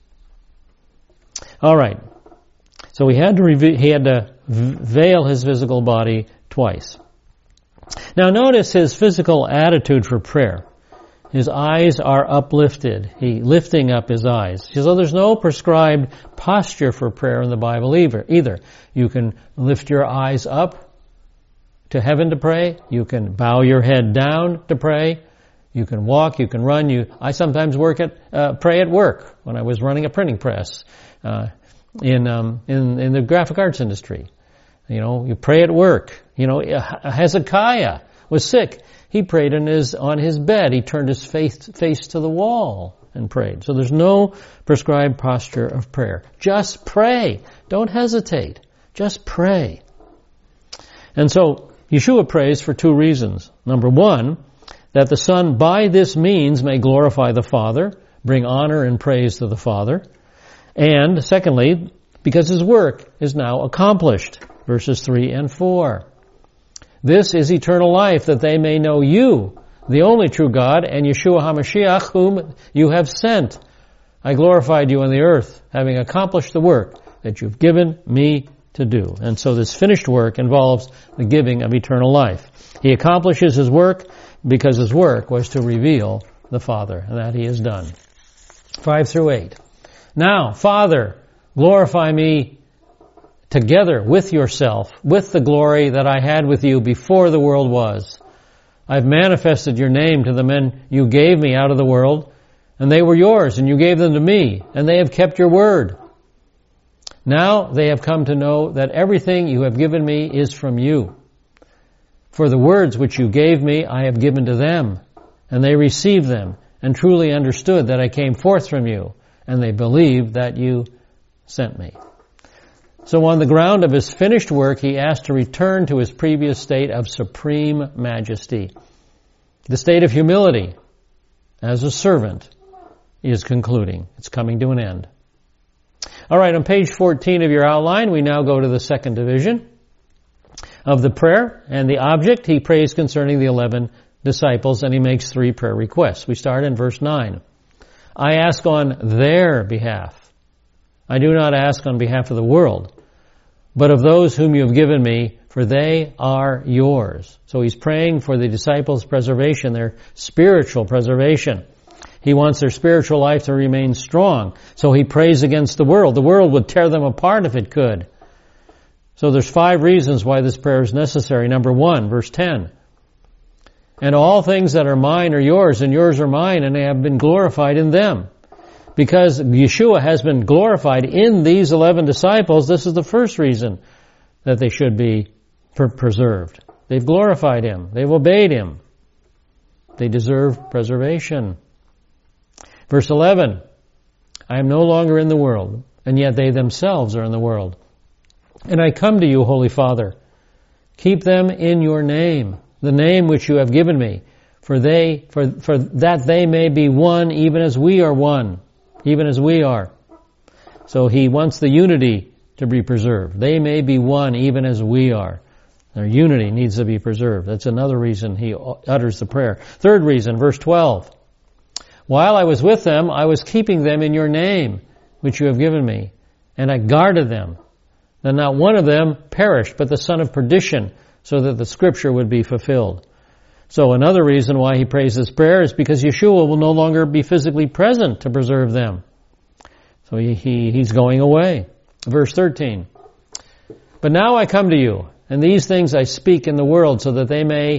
All right. So he had to veil his physical body twice. Now notice his physical attitude for prayer. His eyes are uplifted. Lifting up his eyes. So there's no prescribed posture for prayer in the Bible either. You can lift your eyes up to heaven to pray. You can bow your head down to pray. You can walk. You can run. I sometimes pray at work when I was running a printing press in the graphic arts industry. You pray at work. Hezekiah was sick. He prayed on his bed. He turned his face to the wall and prayed. So there's no prescribed posture of prayer. Just pray. Don't hesitate. Just pray. And so Yeshua prays for 2 reasons. Number 1, that the Son by this means may glorify the Father, bring honor and praise to the Father. And secondly, because his work is now accomplished. Verses 3 and 4. This is eternal life, that they may know you, the only true God, and Yeshua HaMashiach, whom you have sent. I glorified you on the earth, having accomplished the work that you've given me to do. And so this finished work involves the giving of eternal life. He accomplishes his work because his work was to reveal the Father, and that he has done. 5 through 8. Now, Father, glorify me together with yourself, with the glory that I had with you before the world was. I've manifested your name to the men you gave me out of the world, and they were yours, and you gave them to me, and they have kept your word. Now they have come to know that everything you have given me is from you. For the words which you gave me I have given to them, and they received them, and truly understood that I came forth from you, and they believed that you sent me. So on the ground of his finished work, he asked to return to his previous state of supreme majesty. The state of humility as a servant is concluding. It's coming to an end. All right, on page 14 of your outline, we now go to the second division of the prayer, and the object he prays concerning the 11 disciples, and he makes 3 prayer requests. We start in verse 9. I ask on their behalf. I do not ask on behalf of the world, but of those whom you have given me, for they are yours. So he's praying for the disciples' preservation, their spiritual preservation. He wants their spiritual life to remain strong. So he prays against the world. The world would tear them apart if it could. So there's 5 reasons why this prayer is necessary. Number 1, verse 10. And all things that are mine are yours, and yours are mine, and they have been glorified in them. Because Yeshua has been glorified in these 11 disciples, this is the first reason that they should be preserved. They've glorified him. They've obeyed him. They deserve preservation. Verse 11, I am no longer in the world, and yet they themselves are in the world. And I come to you, Holy Father. Keep them in your name, the name which you have given me, for that they may be one, even as we are one, even as we are. So he wants the unity to be preserved. They may be one, even as we are. Their unity needs to be preserved. That's another reason he utters the prayer. Third reason, verse 12. While I was with them, I was keeping them in your name, which you have given me, and I guarded them. Then not one of them perished, but the son of perdition, so that the scripture would be fulfilled. So another reason why he prays this prayer is because Yeshua will no longer be physically present to preserve them. So he's going away. Verse 13. But now I come to you, and these things I speak in the world, so that they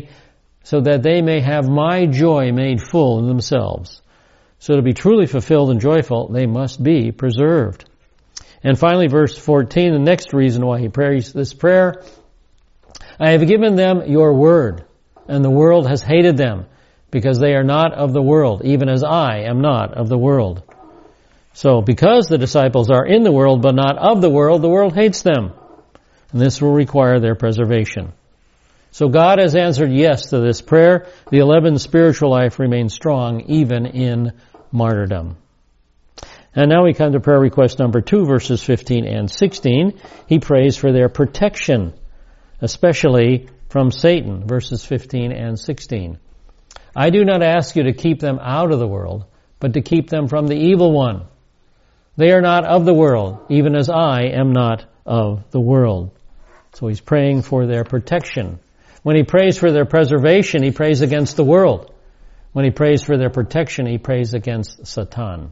may have my joy made full in themselves. So to be truly fulfilled and joyful, they must be preserved. And finally, verse 14, the next reason why he prays this prayer, I have given them your word, and the world has hated them, because they are not of the world, even as I am not of the world. So because the disciples are in the world, but not of the world hates them. And this will require their preservation. So God has answered yes to this prayer. The 11 spiritual life remains strong even in martyrdom. And now we come to prayer request number 2, verses 15 and 16. He prays for their protection, especially from Satan, verses 15 and 16. I do not ask you to keep them out of the world, but to keep them from the evil one. They are not of the world, even as I am not of the world. So he's praying for their protection. When he prays for their preservation, he prays against the world. When he prays for their protection, he prays against Satan,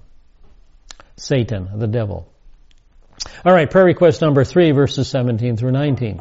the devil. All right, prayer request number 3, verses 17 through 19.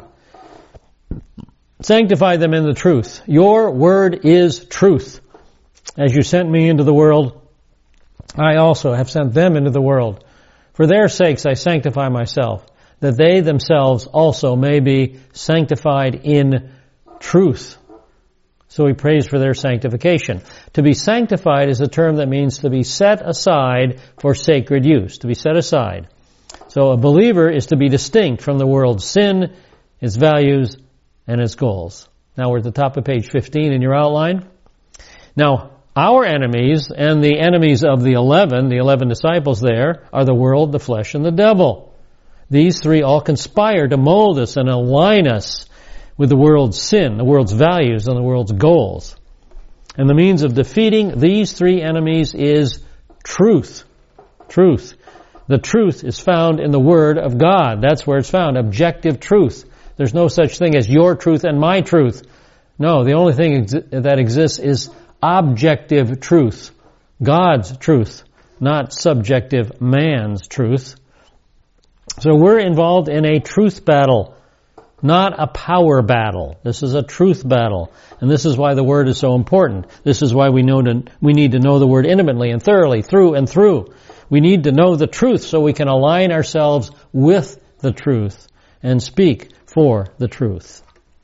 Sanctify them in the truth. Your word is truth. As you sent me into the world, I also have sent them into the world. For their sakes I sanctify myself, that they themselves also may be sanctified in truth. So he prays for their sanctification. To be sanctified is a term that means to be set aside for sacred use, to be set aside. So a believer is to be distinct from the world's sin, its values, and its goals. Now we're at the top of page 15 in your outline. Now, our enemies and the enemies of the 11 disciples there, are the world, the flesh, and the devil. These 3 all conspire to mold us and align us with the world's sin, the world's values, and the world's goals. And the means of defeating these 3 enemies is truth. Truth. The truth is found in the Word of God. That's where it's found, objective truth. There's no such thing as your truth and my truth. No, the only thing that exists is objective truth. God's truth, not subjective man's truth. So we're involved in a truth battle, not a power battle. This is a truth battle. And this is why the Word is so important. This is why we need to know the Word intimately and thoroughly, through and through. We need to know the truth so we can align ourselves with the truth and speak for the truth.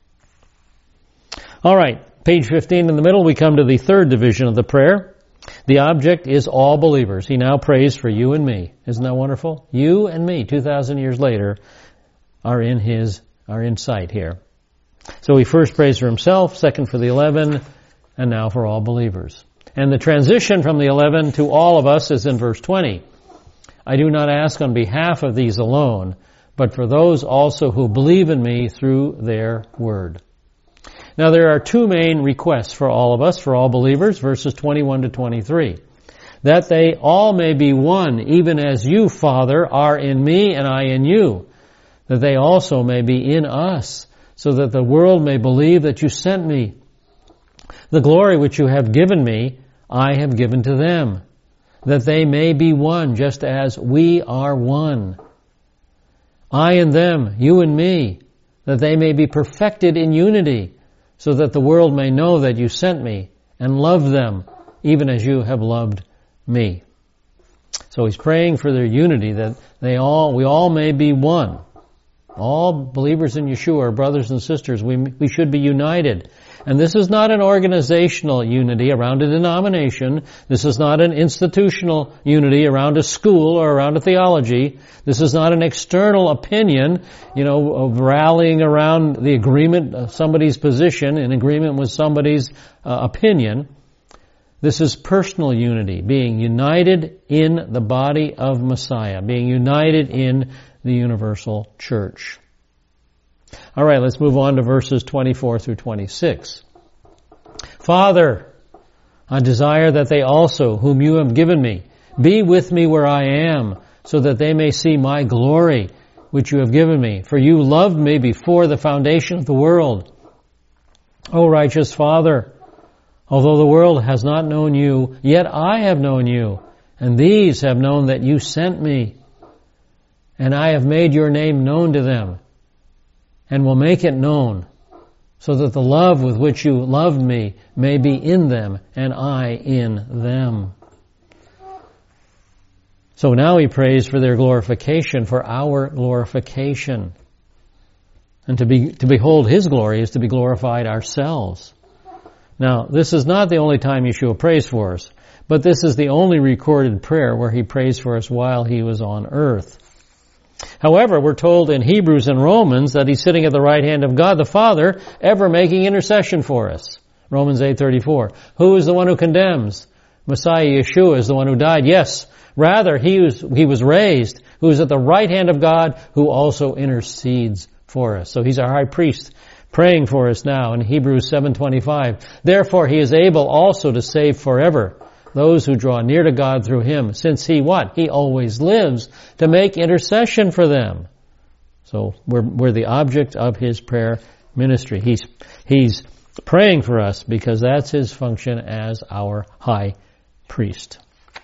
All right, page 15 in the middle, we come to the third division of the prayer. The object is all believers. He now prays for you and me. Isn't that wonderful? You and me, 2,000 years later, are in sight here. So he first prays for himself, second for the 11, and now for all believers. And the transition from the 11 to all of us is in verse 20. I do not ask on behalf of these alone, but for those also who believe in me through their word. Now there are two main requests for all of us, for all believers, verses 21 to 23. That they all may be one, even as you, Father, are in me and I in you. That they also may be in us, so that the world may believe that you sent me. The glory which you have given me, I have given to them, that they may be one, just as we are one. I and them, you and me, that they may be perfected in unity, so that the world may know that you sent me and love them, even as you have loved me. So he's praying for their unity, that we all may be one. All believers in Yeshua are brothers and sisters. We should be united. And this is not an organizational unity around a denomination. This is not an institutional unity around a school or around a theology. This is not an external opinion, of rallying around the agreement of somebody's position, in agreement with somebody's opinion. This is personal unity, being united in the body of Messiah, being united in the universal church. All right, let's move on to verses 24 through 26. Father, I desire that they also, whom you have given me, be with me where I am, so that they may see my glory, which you have given me. For you loved me before the foundation of the world. O righteous Father, although the world has not known you, yet I have known you, and these have known that you sent me. And I have made your name known to them, and will make it known, so that the love with which you loved me may be in them, and I in them. So now he prays for their glorification, for our glorification. And to behold his glory is to be glorified ourselves. Now, this is not the only time Yeshua prays for us, but this is the only recorded prayer where he prays for us while he was on earth. However, we're told in Hebrews and Romans that he's sitting at the right hand of God the Father, ever making intercession for us. Romans 8:34. Who is the one who condemns? Messiah Yeshua is the one who died. Yes, rather he was raised, who is at the right hand of God, who also intercedes for us. So he's our high priest, praying for us now in Hebrews 7:25. Therefore he is able also to save forever those who draw near to God through him, since he what? He always lives to make intercession for them. So we're the object of his prayer ministry. He's praying for us because that's his function as our high priest.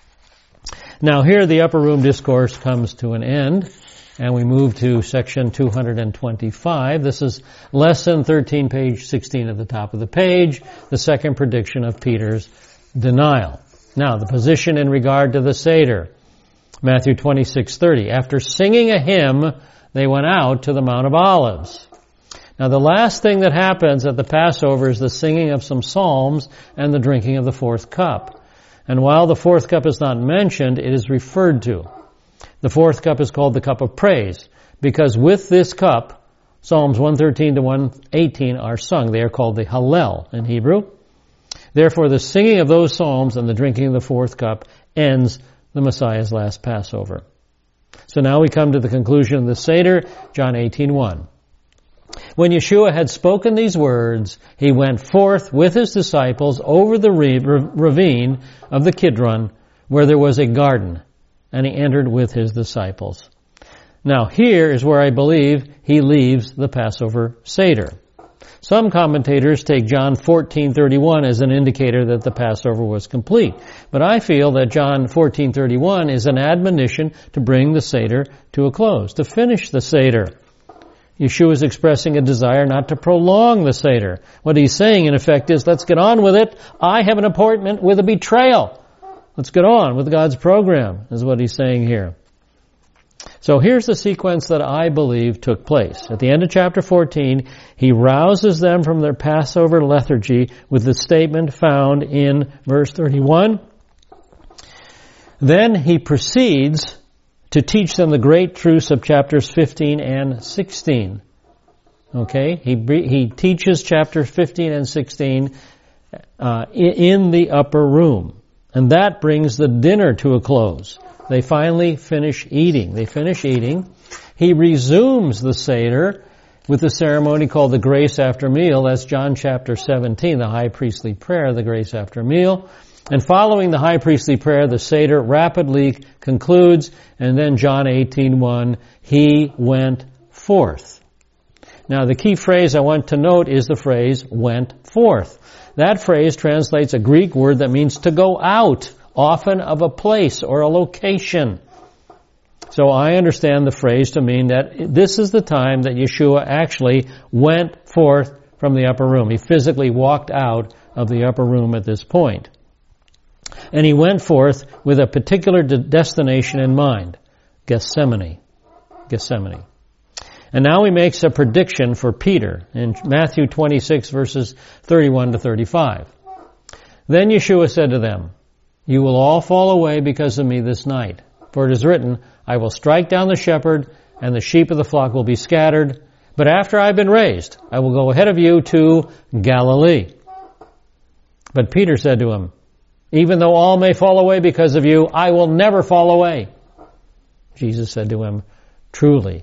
Now here the upper room discourse comes to an end, and we move to section 225. This is lesson 13, page 16 at the top of the page, the second prediction of Peter's denial. Now, the position in regard to the Seder. Matthew 26:30. After singing a hymn, they went out to the Mount of Olives. Now, the last thing that happens at the Passover is the singing of some psalms and the drinking of the fourth cup. And while the fourth cup is not mentioned, it is referred to. The fourth cup is called the cup of praise, because with this cup, Psalms 113 to 118 are sung. They are called the Hallel in Hebrew. Therefore, the singing of those psalms and the drinking of the fourth cup ends the Messiah's last Passover. So now we come to the conclusion of the Seder, John 18:1. When Yeshua had spoken these words, he went forth with his disciples over the ravine of the Kidron, where there was a garden, and he entered with his disciples. Now here is where I believe he leaves the Passover Seder. Some commentators take John 14:31 as an indicator that the Passover was complete. But I feel that John 14:31 is an admonition to bring the Seder to a close, to finish the Seder. Yeshua is expressing a desire not to prolong the Seder. What he's saying, in effect, is, let's get on with it. I have an appointment with a betrayal. Let's get on with God's program, is what he's saying here. So here's the sequence that I believe took place. At the end of chapter 14, he rouses them from their Passover lethargy with the statement found in verse 31. Then he proceeds to teach them the great truths of chapters 15 and 16. Okay? He teaches chapters 15 and 16 in the upper room. And that brings the dinner to a close. They finally finish eating. He resumes the Seder with the ceremony called the grace after meal. That's John chapter 17, the high priestly prayer, the grace after meal. And following the high priestly prayer, the Seder rapidly concludes, and then John 18:1, he went forth. Now the key phrase I want to note is the phrase, went forth. That phrase translates a Greek word that means to go out, often of a place or a location. So I understand the phrase to mean that this is the time that Yeshua actually went forth from the upper room. He physically walked out of the upper room at this point. And he went forth with a particular destination in mind, Gethsemane. And now he makes a prediction for Peter in Matthew 26 verses 31 to 35. Then Yeshua said to them, you will all fall away because of me this night. For it is written, I will strike down the shepherd, and the sheep of the flock will be scattered. But after I've been raised, I will go ahead of you to Galilee. But Peter said to him, even though all may fall away because of you, I will never fall away. Jesus said to him, truly,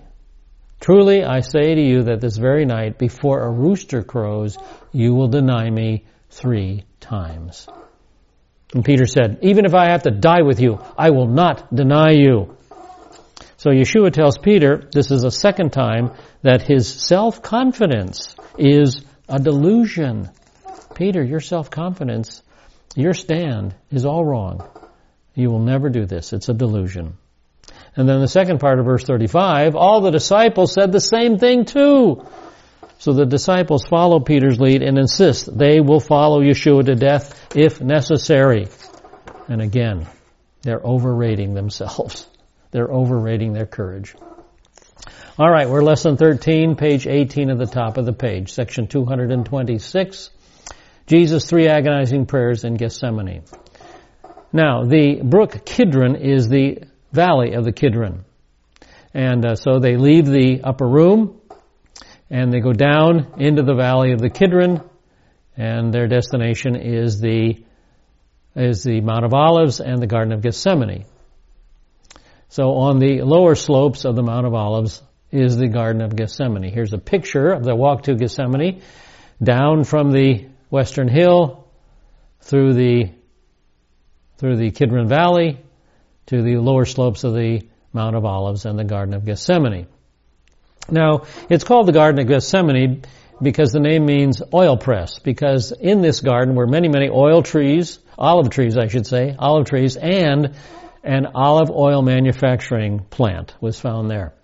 I say to you that this very night, before a rooster crows, you will deny me 3 times. And Peter said, even if I have to die with you, I will not deny you. So Yeshua tells Peter, this is the second time, that his self-confidence is a delusion. Peter, your self-confidence, your stand is all wrong. You will never do this. It's a delusion. And then the second part of verse 35, all the disciples said the same thing too. So the disciples follow Peter's lead and insist they will follow Yeshua to death if necessary. And again, they're overrating themselves. They're overrating their courage. All right, we're lesson 13, page 18 at the top of the page, section 226. Jesus' 3 agonizing prayers in Gethsemane. Now, the brook Kidron is the valley of the Kidron. And so they leave the upper room, and they go down into the valley of the Kidron, and their destination is the Mount of Olives and the Garden of Gethsemane. So on the lower slopes of the Mount of Olives is the Garden of Gethsemane. Here's a picture of the walk to Gethsemane, down from the western hill, through the Kidron Valley, to the lower slopes of the Mount of Olives and the Garden of Gethsemane. Now, it's called the Garden of Gethsemane because the name means oil press, because in this garden were many, many olive trees, and an olive oil manufacturing plant was found there.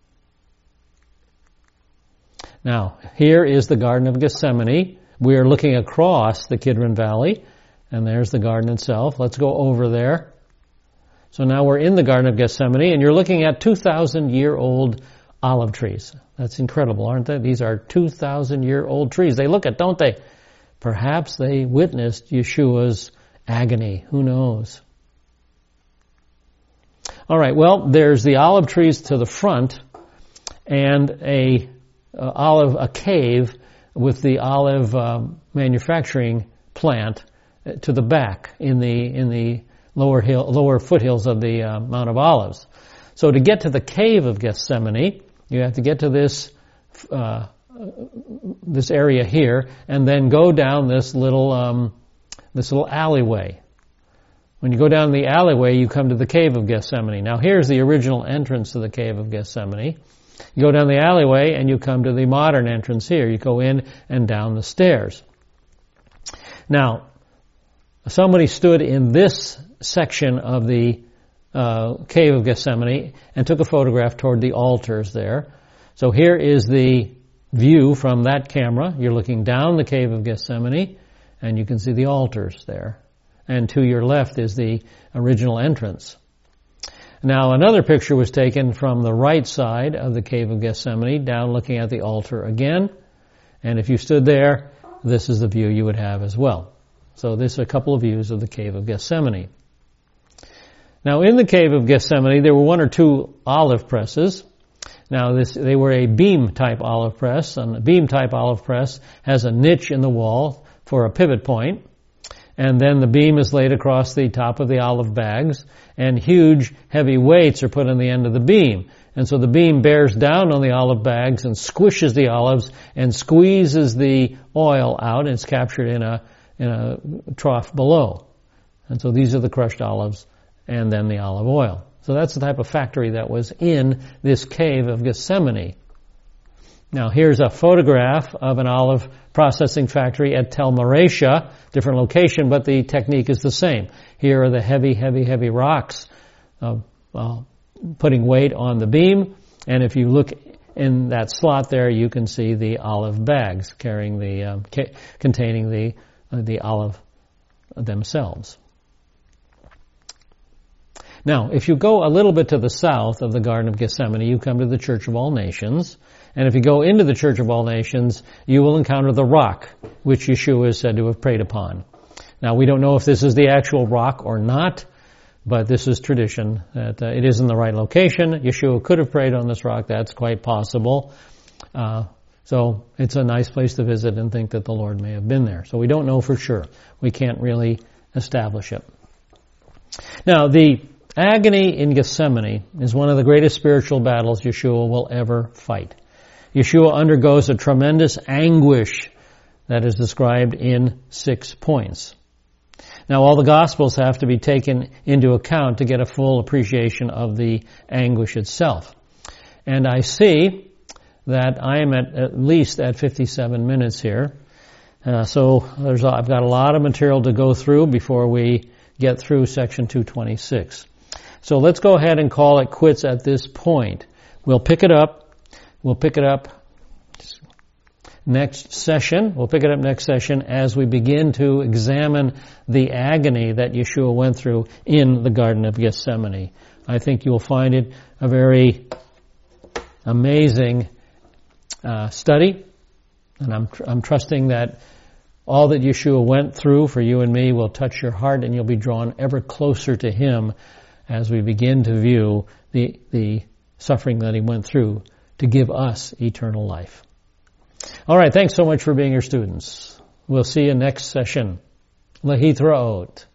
Now, here is the Garden of Gethsemane. We are looking across the Kidron Valley, and there's the garden itself. Let's go over there. So now we're in the Garden of Gethsemane, and you're looking at 2,000-year-old olive trees. That's incredible, aren't they? These are 2,000-year-old trees. They look it, don't they? Perhaps they witnessed Yeshua's agony. Who knows? All right, well, there's the olive trees to the front and a cave with the olive manufacturing plant to the back in the lower foothills of the Mount of Olives. So to get to the cave of Gethsemane, you have to get to this area here, and then go down this little alleyway. When you go down the alleyway, you come to the Cave of Gethsemane. Now here's the original entrance to the Cave of Gethsemane. You go down the alleyway and you come to the modern entrance here. You go in and down the stairs. Now, somebody stood in this section of the Cave of Gethsemane and took a photograph toward the altars there. So here is the view from that camera. You're looking down the Cave of Gethsemane and you can see the altars there. And to your left is the original entrance. Now another picture was taken from the right side of the Cave of Gethsemane, down looking at the altar again. And if you stood there, this is the view you would have as well. So this is a couple of views of the Cave of Gethsemane. Now in the Cave of Gethsemane, there were one or two olive presses. Now they were a beam type olive press, and a beam type olive press has a niche in the wall for a pivot point. And then the beam is laid across the top of the olive bags, and huge, heavy weights are put on the end of the beam. And so the beam bears down on the olive bags and squishes the olives and squeezes the oil out, and it's captured in a trough below. And so these are the crushed olives and then the olive oil. So that's the type of factory that was in this Cave of Gethsemane. Now here's a photograph of an olive processing factory at Tel Maresha, different location, but the technique is the same. Here are the heavy rocks putting weight on the beam, and if you look in that slot there, you can see the olive bags carrying containing the olive themselves. Now, if you go a little bit to the south of the Garden of Gethsemane, you come to the Church of All Nations. And if you go into the Church of All Nations, you will encounter the rock, which Yeshua is said to have prayed upon. Now, we don't know if this is the actual rock or not, but this is tradition that it is in the right location. Yeshua could have prayed on this rock. That's quite possible. So it's a nice place to visit and think that the Lord may have been there. So we don't know for sure. We can't really establish it. Now, the agony in Gethsemane is one of the greatest spiritual battles Yeshua will ever fight. Yeshua undergoes a tremendous anguish that is described in 6 points. Now, all the Gospels have to be taken into account to get a full appreciation of the anguish itself. And I see that I am at least at 57 minutes here. So I've got a lot of material to go through before we get through section 226. So let's go ahead and call it quits at this point. We'll pick it up next session. We'll pick it up next session as we begin to examine the agony that Yeshua went through in the Garden of Gethsemane. I think you'll find it a very amazing study, and I'm trusting that all that Yeshua went through for you and me will touch your heart, and you'll be drawn ever closer to Him as we begin to view the suffering that He went through to give us eternal life. All right, thanks so much for being here, students. We'll see you next session. Lahithraot.